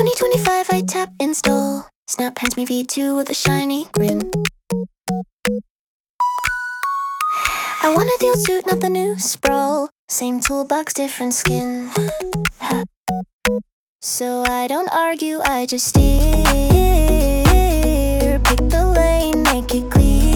2025 I tap install. Snap hands me V2 with a shiny grin. I want a deal suit, not the new sprawl. Same toolbox, different skin. So I don't argue, I just steer. Pick the lane, make it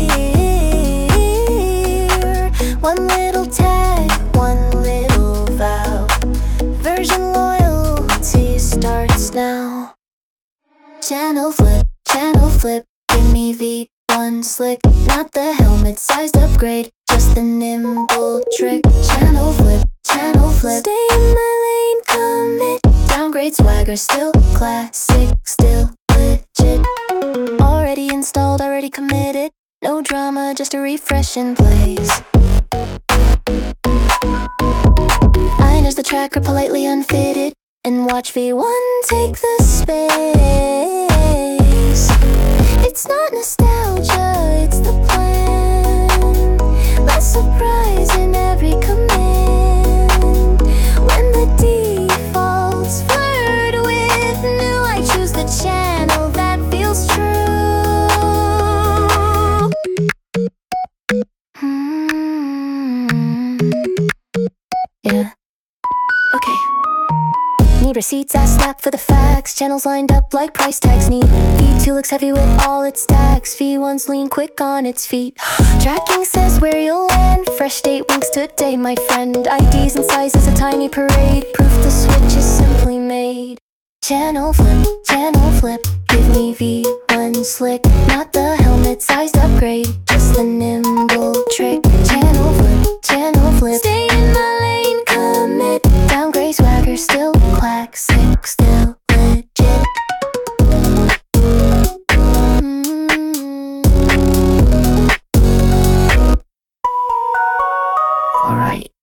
clear. One little tag, one little vow. Version loyalty starts now. Channel flip, give me V1 slick. Not the helmet sized upgrade, just the nimble trick. Channel flip, stay in my lane, commit. Downgrade swagger, still classic, still legit. Already installed, already committed. No drama, just a refresh in place. Iron as the tracker, politely unfitted. And watch V1 take the space. It's not nostalgia, it's the plan. Less surprise in every command. When the defaults flirt with new, I choose the channel that feels true. Yeah. Okay. Need receipts, I snap for the facts. Channels lined up like price tags. Need V2 looks heavy with all its stacks. V1's lean quick on its feet. Tracking says where you'll land. Fresh date winks today, my friend. IDs and sizes, a tiny parade. Proof the switch is simply made. Channel flip, give me V1 slick. Not the helmet sized upgrade, just the nimble trick. Channel flip, stay in my lane, commit. Downgrade swagger, still classic, still legit. Alright.